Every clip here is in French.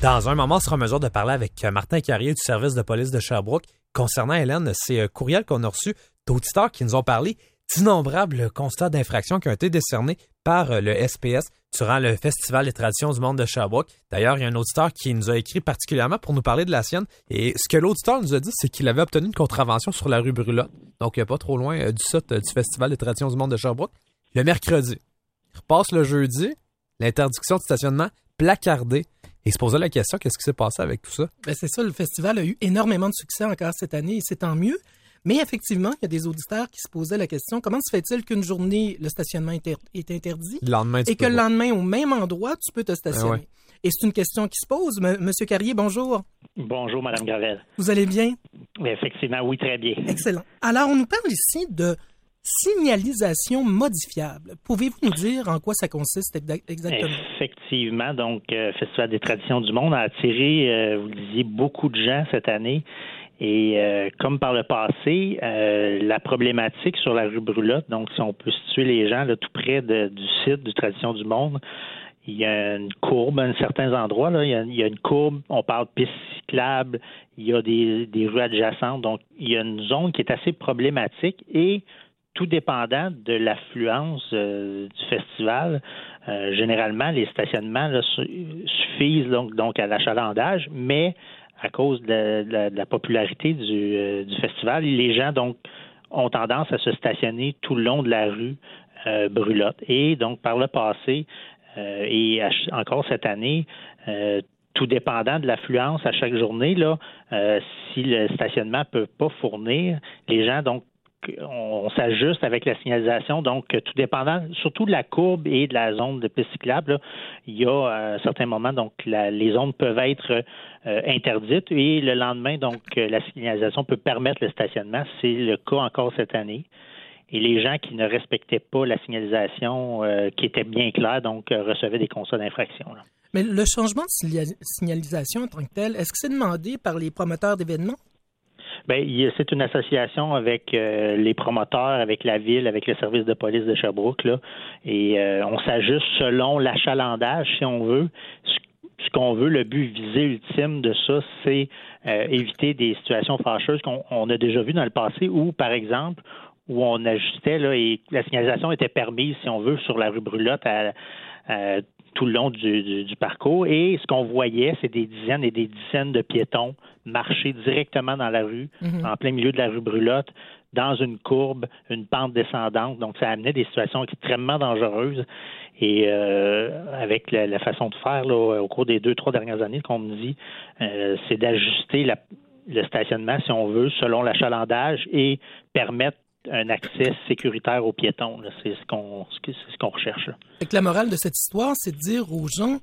Dans un moment, on sera en mesure de parler avec Martin Carrier du service de police de Sherbrooke concernant, Hélène, ces courriels qu'on a reçus d'auditeurs qui nous ont parlé d'innombrables constats d'infraction qui ont été décernés par le SPS durant le Festival des traditions du monde de Sherbrooke. D'ailleurs, il y a un auditeur qui nous a écrit particulièrement pour nous parler de la sienne. Et ce que l'auditeur nous a dit, c'est qu'il avait obtenu une contravention sur la rue Brulotte, donc pas trop loin du site du Festival des traditions du monde de Sherbrooke, le mercredi. Il repasse le jeudi, l'interdiction de stationnement placardée. Et il se posait la question, qu'est-ce qui s'est passé avec tout ça? Ben c'est ça, le festival a eu énormément de succès encore cette année et c'est tant mieux. Mais effectivement, il y a des auditeurs qui se posaient la question, comment se fait-il qu'une journée, le stationnement est interdit Le lendemain, et que le lendemain, au même endroit, tu peux te stationner? Ouais. Et c'est une question qui se pose. Monsieur Carrier, bonjour. Bonjour, Mme Gravel. Vous allez bien? Effectivement, oui, très bien. Excellent. Alors, on nous parle ici de signalisation modifiable. Pouvez-vous nous dire en quoi ça consiste exactement? Effectivement, donc, Festival des traditions du monde a attiré, vous le disiez, beaucoup de gens cette année. Et comme par le passé, la problématique sur la rue Brulotte, donc si on peut situer les gens là, tout près du site du Tradition du Monde, il y a une courbe à certains endroits. Là, il y a une courbe, on parle de pistes cyclables, il y a des rues adjacentes. Donc, il y a une zone qui est assez problématique et tout dépendant de l'affluence du festival, généralement, les stationnements là, suffisent donc à l'achalandage, mais à cause de la popularité du festival, les gens donc ont tendance à se stationner tout le long de la rue Brulotte. Et donc, par le passé et encore cette année, tout dépendant de l'affluence à chaque journée, là, si le stationnement ne peut pas fournir, les gens donc on s'ajuste avec la signalisation, donc tout dépendant, surtout de la courbe et de la zone de piste cyclable, là, il y a à un certain moment, donc les zones peuvent être interdites et le lendemain, donc la signalisation peut permettre le stationnement. C'est le cas encore cette année. Et les gens qui ne respectaient pas la signalisation, qui était bien claire, donc recevaient des constats d'infraction. Là. Mais le changement de signalisation en tant que tel, est-ce que c'est demandé par les promoteurs d'événements? Bien, c'est une association avec les promoteurs, avec la ville, avec le service de police de Sherbrooke, là, et on s'ajuste selon l'achalandage, si on veut. Ce qu'on veut, le but visé ultime de ça, c'est éviter des situations fâcheuses qu'on a déjà vues dans le passé où, par exemple, où on ajustait là, et la signalisation était permise, si on veut, sur la rue Brulotte tout le long du parcours. Et ce qu'on voyait, c'est des dizaines et des dizaines de piétons marcher directement dans la rue, en plein milieu de la rue Brulotte, dans une courbe, une pente descendante. Donc, ça amenait des situations extrêmement dangereuses. Et avec la façon de faire là, au cours des 2-3 dernières années, qu'on me dit, c'est d'ajuster le stationnement, si on veut, selon l'achalandage et permettre un accès sécuritaire aux piétons. Là. C'est ce qu'on recherche. Là. La morale de cette histoire, c'est de dire aux gens,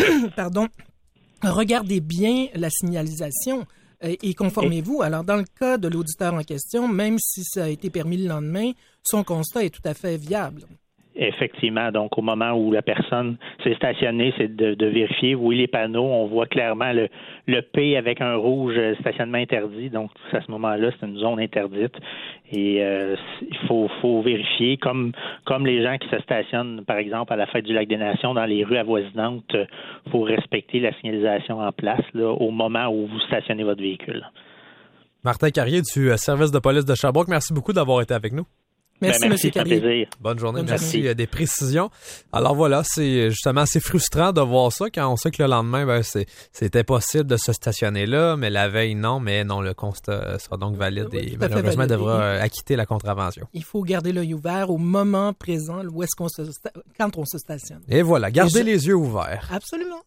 regardez bien la signalisation et conformez-vous. Alors, dans le cas de l'auditeur en question, même si ça a été permis le lendemain, son constat est tout à fait viable. Effectivement. Donc, au moment où la personne s'est stationnée, c'est de vérifier, oui, les panneaux, on voit clairement le P avec un rouge, stationnement interdit. Donc, à ce moment-là, c'est une zone interdite. Et il faut vérifier, comme les gens qui se stationnent, par exemple, à la Fête du Lac des Nations, dans les rues avoisinantes, il faut respecter la signalisation en place là, au moment où vous stationnez votre véhicule. Martin Carrier du service de police de Sherbrooke, merci beaucoup d'avoir été avec nous. Merci, M. Carrier. Plaisir. Bonne journée, merci des précisions. Alors voilà, c'est justement assez frustrant de voir ça quand on sait que le lendemain, c'était possible de se stationner là, mais la veille, non, le constat sera donc valide et malheureusement, il devra acquitter la contravention. Il faut garder l'œil ouvert au moment présent quand on se stationne. Et voilà, gardez les yeux ouverts. Absolument.